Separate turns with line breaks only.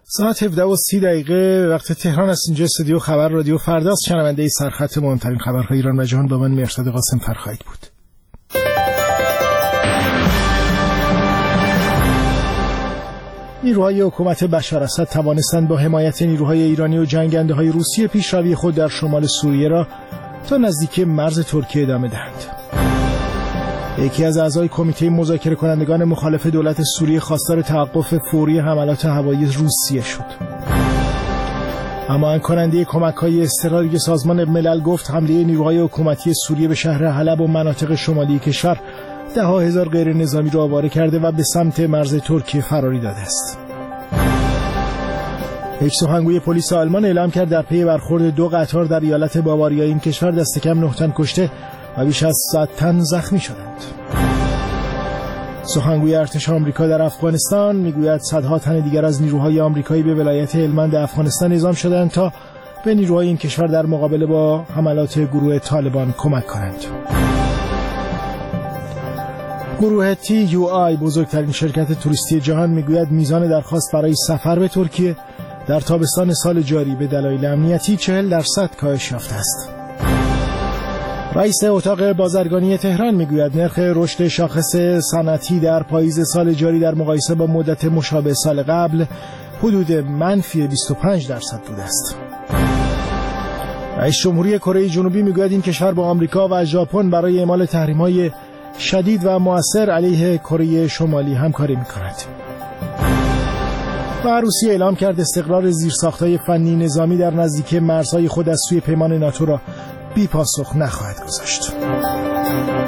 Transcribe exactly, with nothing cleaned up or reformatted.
ساعت هفده و سی دقیقه وقت تهران است. اینجا استودیو خبر رادیو فرداست. شنونده سرخط مهمترین خبرهای ایران و جهان با من مرشد قاسم فرخایید بود. نیروهای حکومت بشار اسد توانستند با حمایت نیروهای ایرانی و جنگنده‌های روسیه پیشروی خود در شمال سوریه را تا نزدیک مرز ترکیه ادامه دهند. یکی از اعضای کمیته مذاکره کنندگان مخالف دولت سوریه خواستار توقف فوری حملات هوایی روسیه شد. اما کننده کمک‌های اضطراری سازمان ملل گفت حمله نیروهای حکومتی سوریه به شهر حلب و مناطق شمالی کشور ده ها هزار غیر نظامی را آواره کرده و به سمت مرز ترکیه فراری داده است. یک سخنگوی پلیس آلمان اعلام کرد در پی برخورد دو قطار در ایالت باواریا این کشور دست کم نه تن کشته و بیش از صد تن زخمی شدند. سخنگوی ارتش آمریکا در افغانستان میگوید صدها تن دیگر از نیروهای آمریکایی به ولایت هلمند افغانستان اعزام شدند تا به نیروهای این کشور در مقابله با حملات گروه طالبان کمک کنند. گروه تی یو آی بزرگترین شرکت توریستی جهان میگوید میزان درخواست برای سفر به ترکیه در تابستان سال جاری به دلایل امنیتی چهل درصد کاهش یافته است. رئیس اتاق بازرگانی تهران میگوید نرخ رشد شاخص صنعتی در پاییز سال جاری در مقایسه با مدت مشابه سال قبل حدود منفی بیست و پنج درصد بوده است. رئیس جمهوری کره جنوبی میگوید این کشور با آمریکا و ژاپن برای اعمال تحریم‌های شدید و مؤثر علیه کره شمالی همکاری می‌کند. و روسیه اعلام کرد استقرار زیرساخت‌های فنی نظامی در نزدیکی مرزهای خود از سوی پیمان ناتو را بی پاسخ نخواهد گذاشت.